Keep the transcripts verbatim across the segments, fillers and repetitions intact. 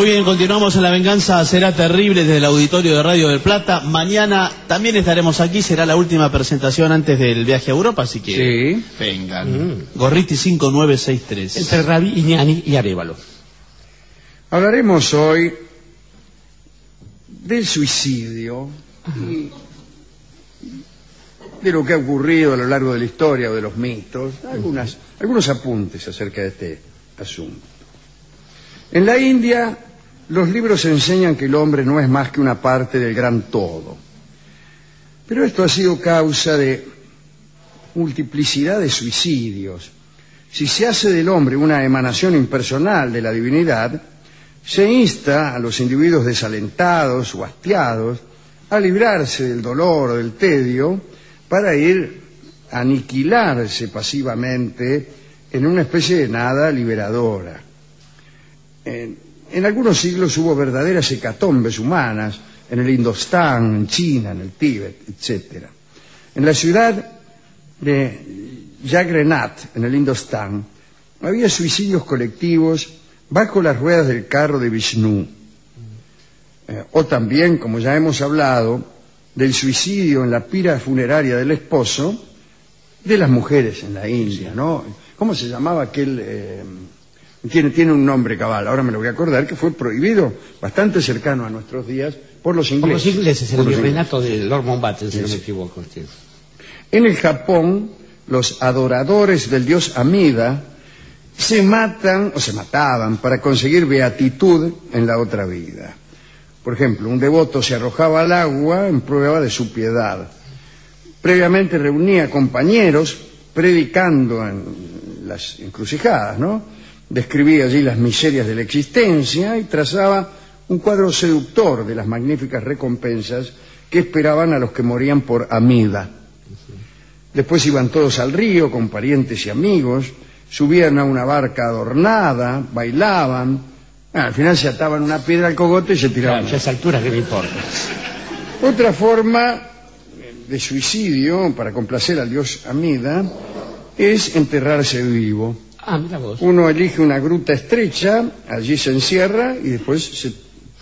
Muy bien, continuamos en La Venganza Será Terrible desde el auditorio de Radio del Plata. Mañana también estaremos aquí, será la última presentación antes del viaje a Europa, así que sí. vengan. Mm. Gorriti cinco nueve seis tres. Entre Rabi, Iñani y Arévalo. Hablaremos hoy del suicidio y de lo que ha ocurrido a lo largo de la historia o de los mitos, algunas, algunos apuntes acerca de este asunto. En la India, los libros enseñan que el hombre no es más que una parte del gran todo. Pero esto ha sido causa de multiplicidad de suicidios. Si se hace del hombre una emanación impersonal de la divinidad, se insta a los individuos desalentados o hastiados a librarse del dolor o del tedio para ir a aniquilarse pasivamente en una especie de nada liberadora. En, en algunos siglos hubo verdaderas hecatombes humanas en el Indostán, en China, en el Tíbet, etcétera. En la ciudad de Yagrenat, en el Indostán, había suicidios colectivos bajo las ruedas del carro de Vishnu. Eh, o también, como ya hemos hablado, del suicidio en la pira funeraria del esposo de las mujeres en la India, ¿no? ¿Cómo se llamaba aquel...? Eh, tiene, tiene un nombre cabal, ahora me lo voy a acordar, que fue prohibido bastante cercano a nuestros días por los ingleses. Por los ingleses, por el los virreinato de Lord Mountbatten, si sí, no me sí. equivoco. Sí. En el Japón, los adoradores del dios Amida se matan o se mataban para conseguir beatitud en la otra vida. Por ejemplo, un devoto se arrojaba al agua en prueba de su piedad. Previamente reunía compañeros predicando en las encrucijadas, ¿no? Describía allí las miserias de la existencia y trazaba un cuadro seductor de las magníficas recompensas que esperaban a los que morían por Amida. Después iban todos al río con parientes y amigos, subían a una barca adornada, bailaban, ah, al final se ataban una piedra al cogote y se tiraban. Claro, a esa altura que me importa. Otra forma de suicidio para complacer al dios Amida es enterrarse vivo. Ah, mira vos. Uno elige una gruta estrecha, allí se encierra y después se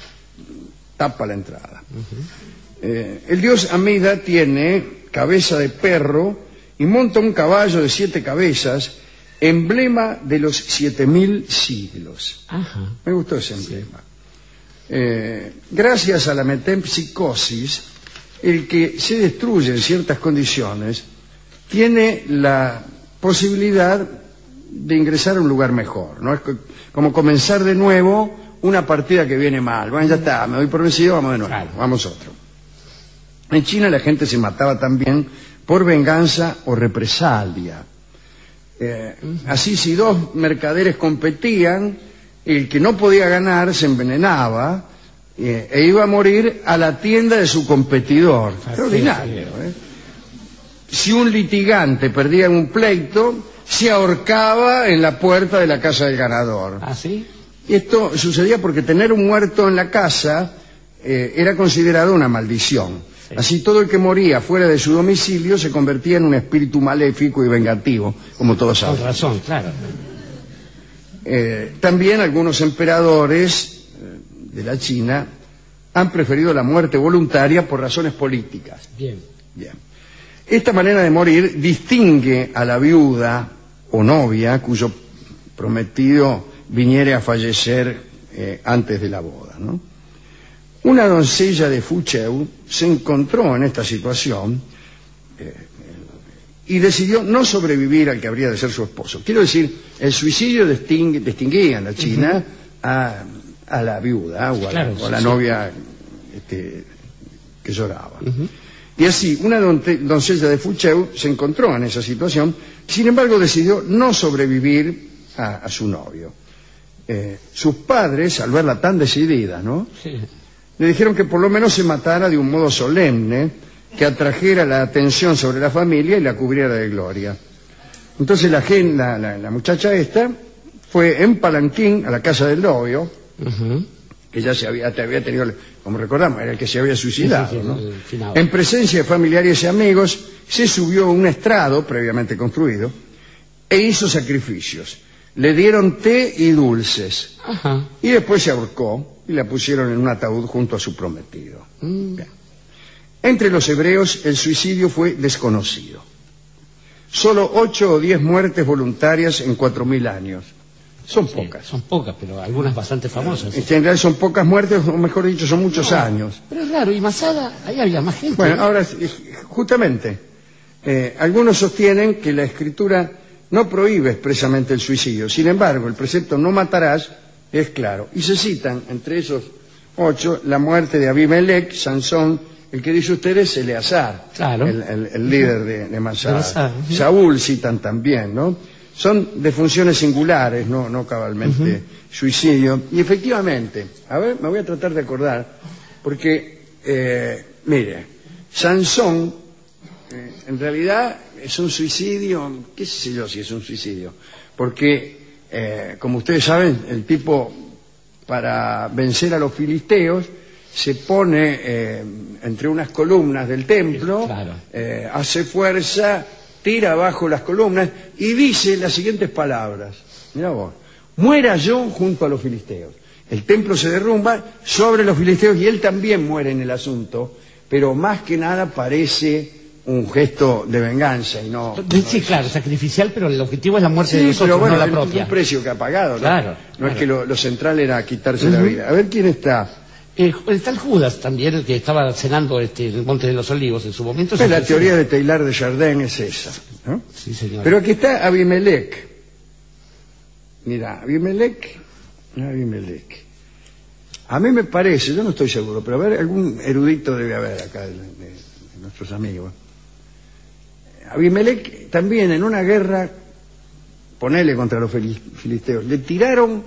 tapa la entrada. Uh-huh. eh, el dios Amida tiene cabeza de perro y monta un caballo de siete cabezas, emblema de los siete mil siglos. Ajá. Me gustó ese emblema. Sí. Eh, gracias a la metempsicosis, el que se destruye en ciertas condiciones tiene la posibilidad de ingresar a un lugar mejor, ¿no? Es como comenzar de nuevo una partida que viene mal. Bueno, ya está, me doy por vencido, vamos de nuevo, claro. Vamos otro. En China la gente se mataba también por venganza o represalia. Eh, uh-huh. Así, si dos mercaderes competían, el que no podía ganar se envenenaba eh, e iba a morir a la tienda de su competidor. Extraordinario, ¿eh? Si un litigante perdía un pleito, se ahorcaba en la puerta de la casa del ganador. ¿Ah, sí? Y esto sucedía porque tener un muerto en la casa eh, era considerado una maldición. Sí. Así todo el que moría fuera de su domicilio se convertía en un espíritu maléfico y vengativo, como todos saben. Con razón, claro. Eh, también algunos emperadores eh, de la China han preferido la muerte voluntaria por razones políticas. Bien. Bien. Esta manera de morir distingue a la viuda o novia cuyo prometido viniere a fallecer eh, antes de la boda, ¿no? Una doncella de Fucheu se encontró en esta situación eh, y decidió no sobrevivir al que habría de ser su esposo. Quiero decir, el suicidio distingue, distinguía en la China uh-huh. a, a la viuda o a, claro, la, o a la sí, novia este, que lloraba. Uh-huh. Y así, una doncella de Fucheu se encontró en esa situación, sin embargo decidió no sobrevivir a, a su novio. Eh, sus padres, al verla tan decidida, ¿no? Sí. Le dijeron que por lo menos se matara de un modo solemne, que atrajera la atención sobre la familia y la cubriera de gloria. Entonces la, la, la, la muchacha esta fue en palanquín a la casa del novio, uh-huh. que ya se había, te había tenido, como recordamos, era el que se había suicidado, sí, sí, sí, ¿no? En presencia de familiares y amigos, se subió a un estrado previamente construido e hizo sacrificios. le dieron té y dulces. Ajá. Y después se ahorcó y la pusieron en un ataúd junto a su prometido. Mm. Bien. Entre los hebreos el suicidio fue desconocido. Solo ocho o diez muertes voluntarias en cuatro mil años. Son Sí, pocas. son pocas, pero algunas bastante famosas. En general son pocas muertes, o mejor dicho, son muchos No, años. Pero es raro, y Masada, ahí había más gente. Bueno, ¿no? ahora, eh, justamente, eh, algunos sostienen que la Escritura no prohíbe expresamente el suicidio. Sin embargo, el precepto no matarás es claro. Y se citan, entre esos ocho, la muerte de Abimelech, Sansón, el que dice usted es Eleazar, Claro. el, el- el líder de, de Masada. De Masada, ujú. Saúl citan también, ¿no? Son defunciones singulares, no, no cabalmente suicidio. Y efectivamente, a ver, me voy a tratar de acordar, porque, eh, mire, Sansón, eh, en realidad es un suicidio, qué sé yo si es un suicidio, porque, eh, como ustedes saben, el tipo, para vencer a los filisteos, se pone eh, entre unas columnas del templo, Claro. eh, hace fuerza, tira abajo las columnas y dice las siguientes palabras. Mirá vos, muera yo junto a los filisteos. El templo se derrumba sobre los filisteos y él también muere en el asunto, pero más que nada parece un gesto de venganza y no... Sí, no claro, sacrificial, pero el objetivo es la muerte de Sí, nosotros, pero bueno, no la el- propia. un precio que ha pagado, ¿no? Claro, No claro. es que lo, lo central era quitarse la vida. A ver quién está. Eh, el tal Judas también, el que estaba cenando este, en el Monte de los Olivos en su momento. Pues se la ofreció- teoría de Teilhard de Chardin es esa, ¿no? Sí, señor. Pero aquí está Abimelech. Mira, Abimelech, Abimelech. A mí me parece, yo no estoy seguro, pero a ver, algún erudito debe haber acá de, de- de nuestros amigos. Abimelech también en una guerra, ponele contra los fili- filisteos, le tiraron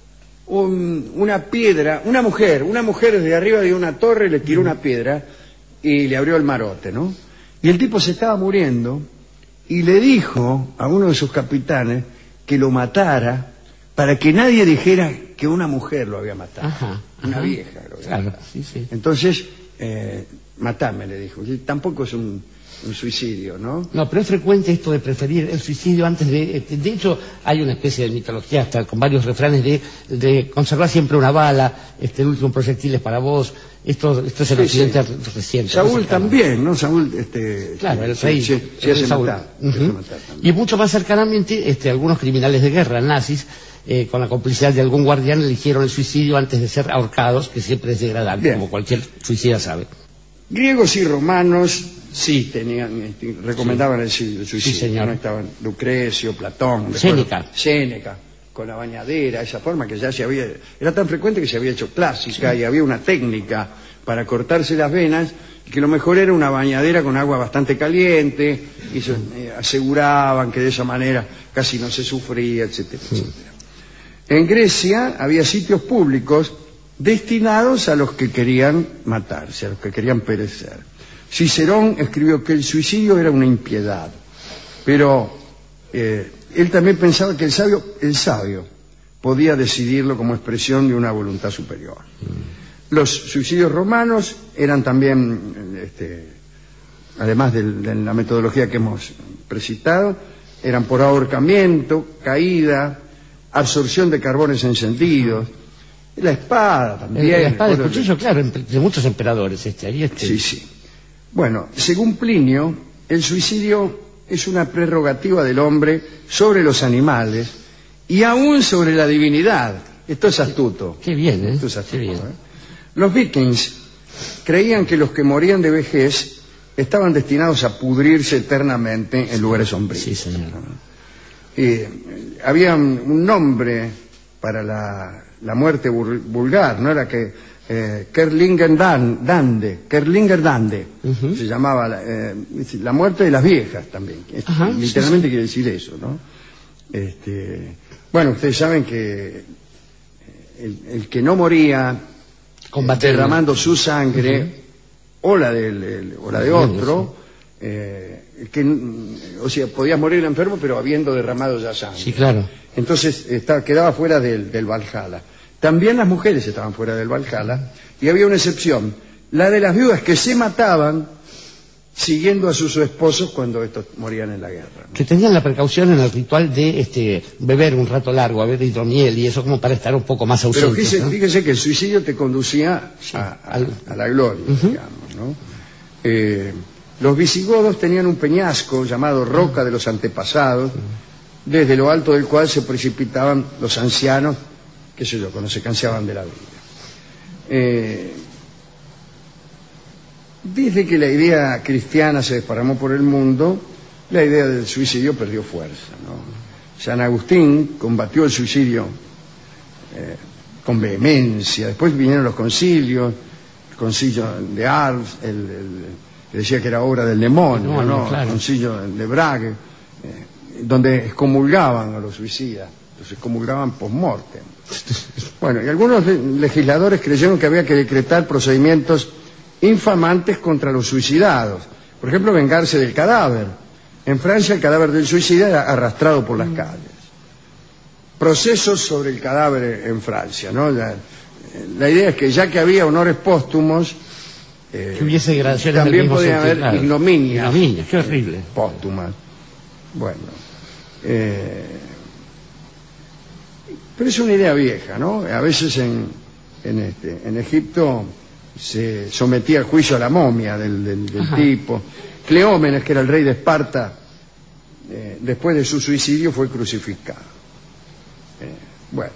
un- una piedra, una mujer, una mujer desde arriba de una torre le tiró una piedra y le abrió el marote, ¿no? Y el tipo se estaba muriendo y le dijo a uno de sus capitanes que lo matara para que nadie dijera que una mujer lo había matado. Ajá, Una ajá. vieja lo había Claro, matado. sí, sí. Entonces, eh, matame, le dijo. Y tampoco es un, un suicidio, ¿no? No, pero es frecuente esto de preferir el suicidio antes de... De hecho, hay una especie de mitología hasta con varios refranes de, de conservar siempre una bala, este, el último proyectil es para vos. Esto, esto es el Sí, occidente sí. reciente. Saúl no es cercano. también, ¿no? Saúl, este... Claro, el se- rey. Se, el se rey hace Saúl. matar. se Ujú. hace matar también. Y mucho más cercanamente, este, algunos criminales de guerra nazis, eh, con la complicidad de algún guardián, eligieron el suicidio antes de ser ahorcados, que siempre es degradante, Bien. como cualquier suicida sabe. Griegos y romanos sí tenían, este, recomendaban el, su- el suicidio. Sí, señor. ¿no? Estaban Lucrecio, Platón, recuerdo, Séneca. Séneca, con la bañadera, esa forma que ya se había, era tan frecuente que se había hecho clásica y había una técnica para cortarse las venas, y que lo mejor era una bañadera con agua bastante caliente, y se, eh, aseguraban que de esa manera casi no se sufría, etcétera, etcétera. En Grecia había sitios públicos destinados a los que querían matarse, a los que querían perecer. Cicerón escribió que el suicidio era una impiedad, pero eh, él también pensaba que el sabio, el sabio podía decidirlo como expresión de una voluntad superior. Los suicidios romanos eran también, este, además de, de la metodología que hemos precitado, eran por ahorcamiento, caída, absorción de carbones encendidos, la espada también. Eh, la espada, el recuerdo- cuchillo, claro, empe- de muchos emperadores. Este, ahí este, Sí, sí. Bueno, según Plinio, el suicidio es una prerrogativa del hombre sobre los animales y aún sobre la divinidad. Esto es astuto. Qué bien, ¿eh? Esto es astuto, Qué bien. ¿eh? Los vikings creían que los que morían de vejez estaban destinados a pudrirse eternamente en lugares sombríos. Sí, señor. Eh, había un, un nombre para la, la muerte vul- vulgar, ¿no? Era que eh, Kerlinger Dan- Dande, Kerlinger Dande, Ujú. se llamaba la, eh, la muerte de las viejas también. Es- Ajá, literalmente quiere decir eso, ¿no? Este, bueno, ustedes saben que el, el que no moría Combatiendo. derramando su sangre o la del, el- o la de otro, eh, que, mm, o sea, podía morir enfermo pero habiendo derramado ya sangre. Sí, claro. Entonces estaba, quedaba fuera del, del Valhalla. También las mujeres estaban fuera del Valhalla y había una excepción, la de las viudas que se mataban siguiendo a sus esposos cuando estos morían en la guerra, ¿no? Que tenían la precaución en el ritual de este, beber un rato largo, beber hidromiel y eso como para estar un poco más ausentes. Pero fíjese, ¿no? fíjese que el suicidio te conducía sí, a, a, a la gloria, uh-huh. digamos, ¿no? Eh, los visigodos tenían un peñasco llamado Roca de los Antepasados, uh-huh. desde lo alto del cual se precipitaban los ancianos, qué sé yo, cuando se cansaban de la vida. Eh, Desde que la idea cristiana se desparramó por el mundo, la idea del suicidio perdió fuerza, ¿no? San Agustín combatió el suicidio eh, con vehemencia. Después vinieron los concilios, el concilio de Ars, el, el, que decía que era obra del demonio, no, no, ¿no? Claro. El concilio de Brague, eh, donde excomulgaban a los suicidas, los excomulgaban post-mortem. Bueno, y algunos legisladores creyeron que había que decretar procedimientos infamantes contra los suicidados. Por ejemplo, vengarse del cadáver. En Francia el cadáver del suicida era arrastrado por las calles. Procesos sobre el cadáver en Francia, ¿no? La, la idea es que ya que había honores póstumos, eh, que hubiese gradaciones también del mismo podía haber claro. ignominias. Ignominias, qué horrible. Eh, póstumas. Bueno. Eh, pero es una idea vieja, ¿no? A veces en, en, este, en Egipto se sometía al juicio a la momia del, del, del tipo. Cleómenes, que era el rey de Esparta, eh, después de su suicidio fue crucificado. Eh, bueno,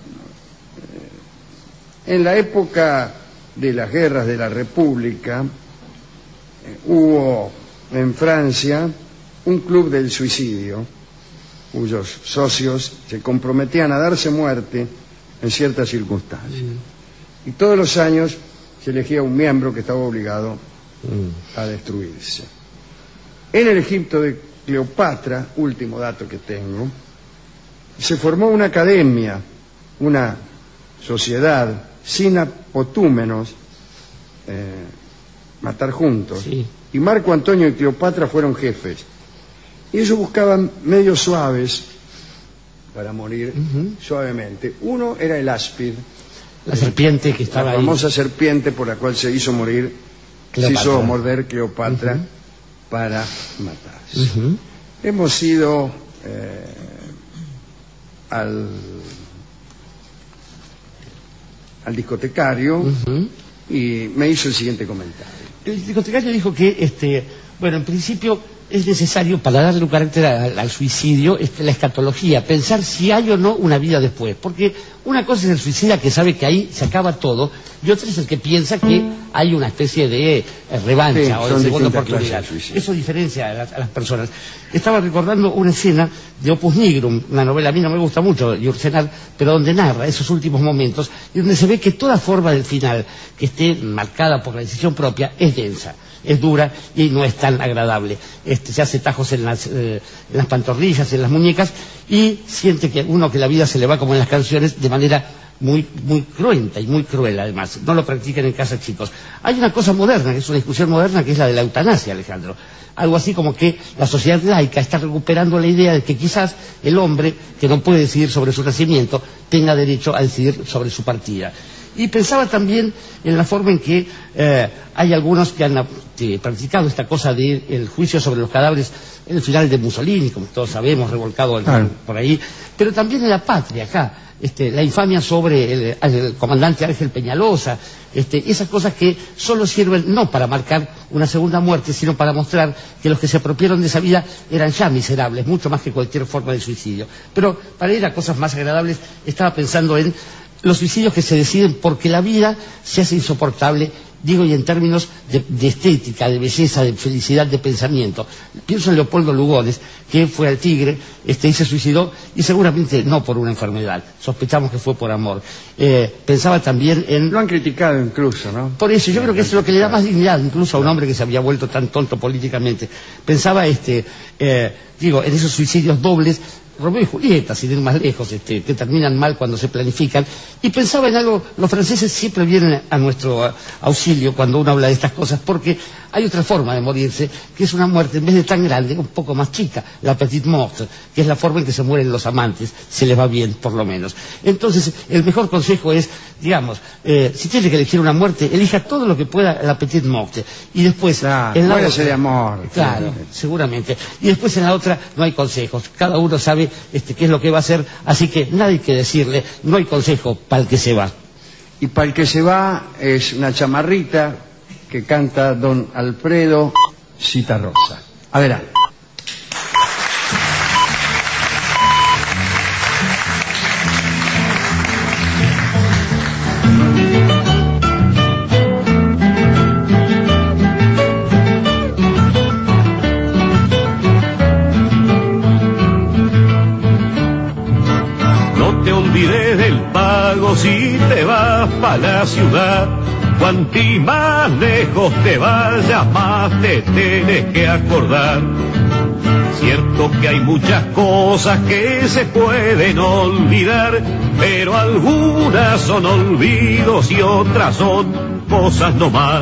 eh, en la época de las guerras de la República eh, hubo en Francia un club del suicidio cuyos socios se comprometían a darse muerte en ciertas circunstancias. Mm. Y todos los años se elegía un miembro que estaba obligado mm. a destruirse. En el Egipto de Cleopatra, último dato que tengo, se formó una academia, una sociedad, sin apotúmenos, eh, matar juntos. Sí. Y Marco Antonio y Cleopatra fueron jefes. Y ellos buscaban medios suaves para morir uh-huh. suavemente. Uno era el áspid, la serpiente que estaba la famosa ahí. serpiente por la cual se hizo morir, Cleopatra. se hizo morder Cleopatra uh-huh. para matarse. Uh-huh. Hemos ido eh, al, al discotecario uh-huh. y me hizo el siguiente comentario. El discotecario dijo que, este, bueno, en principio es necesario, para darle un carácter al, al suicidio, este, la escatología, pensar si hay o no una vida después. Porque una cosa es el suicida que sabe que ahí se acaba todo, y otra es el que piensa que hay una especie de eh, revancha sí, o de segunda oportunidad. Eso diferencia a las, a las personas. Estaba recordando una escena de Opus Nigrum, una novela a mí no me gusta mucho, Yourcenar, pero donde narra esos últimos momentos, y donde se ve que toda forma del final que esté marcada por la decisión propia es densa, es dura y no es tan agradable. Este, se hace tajos en las, eh, en las pantorrillas, en las muñecas, y siente que uno que la vida se le va como en las canciones de manera muy, muy cruenta y muy cruel además. No lo practiquen en casa, chicos. Hay una cosa moderna, que es una discusión moderna, que es la de la eutanasia, Alejandro. Algo así como que la sociedad laica está recuperando la idea de que quizás el hombre, que no puede decidir sobre su nacimiento, tenga derecho a decidir sobre su partida. Y pensaba también en la forma en que eh, hay algunos que han eh, practicado esta cosa del juicio sobre los cadáveres en el final de Mussolini, como todos sabemos, revolcado el, ah. por ahí, pero también en la patria, acá, este, la infamia sobre el, el comandante Ángel Peñalosa, este, esas cosas que solo sirven no para marcar una segunda muerte, sino para mostrar que los que se apropiaron de esa vida eran ya miserables, mucho más que cualquier forma de suicidio. Pero para ir a cosas más agradables, estaba pensando en los suicidios que se deciden porque la vida se hace insoportable, digo, y en términos de, de estética, de belleza, de felicidad, de pensamiento. Pienso en Leopoldo Lugones, que fue al Tigre este, y se suicidó, y seguramente no por una enfermedad, sospechamos que fue por amor. Eh, pensaba también en... Lo han criticado incluso, ¿no? Por eso, yo creo que es lo que le da más dignidad, incluso a un hombre que se había vuelto tan tonto políticamente. Pensaba, este, eh, digo, en esos suicidios dobles, Romeo y Julieta, sin ir más lejos, este, que terminan mal cuando se planifican, y pensaba en algo. Los franceses siempre vienen a nuestro a, auxilio cuando uno habla de estas cosas, porque hay otra forma de morirse, que es una muerte, en vez de tan grande, un poco más chica, la petite mort, que es la forma en que se mueren los amantes, se les va bien, por lo menos. Entonces, el mejor consejo es, digamos, eh, si tiene que elegir una muerte, elija todo lo que pueda la petite mort, y después... Claro, en la muérase otra, de amor. Claro, seguramente. Y después en la otra no hay consejos, cada uno sabe este, qué es lo que va a hacer, así que nada hay que decirle, no hay consejo para el que se va. Y para el que se va es una chamarrita que canta don Alfredo Citarrosa. Adelante. Si te vas pa' la ciudad, cuanti más lejos te vayas, más te tienes que acordar. Cierto que hay muchas cosas que se pueden olvidar, pero algunas son olvidos y otras son cosas nomás.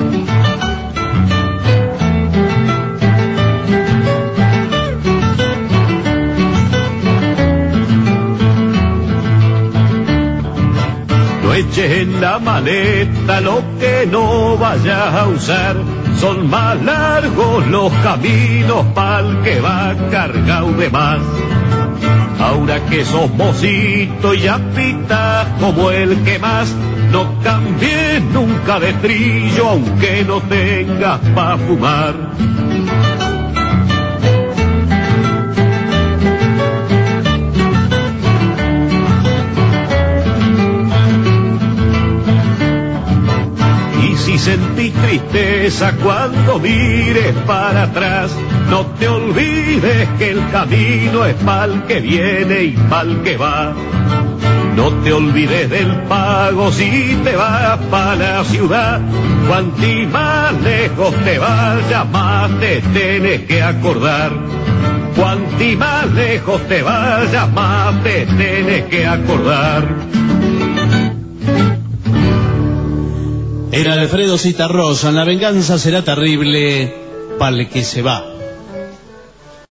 Eches en la maleta lo que no vayas a usar, son más largos los caminos pa'l que va cargado de más. Ahora que sos mocito y ya pitas como el que más, no cambies nunca de trillo aunque no tengas pa' fumar. Si sentís tristeza cuando mires para atrás, no te olvides que el camino es pa'l que viene y pa'l que va. No te olvides del pago si te vas pa' la ciudad, cuanti más lejos te vayas, más te tienes que acordar. Cuanti más lejos te vayas, más te tienes que acordar. Era Alfredo Citarrosa, La venganza será terrible para el que se va.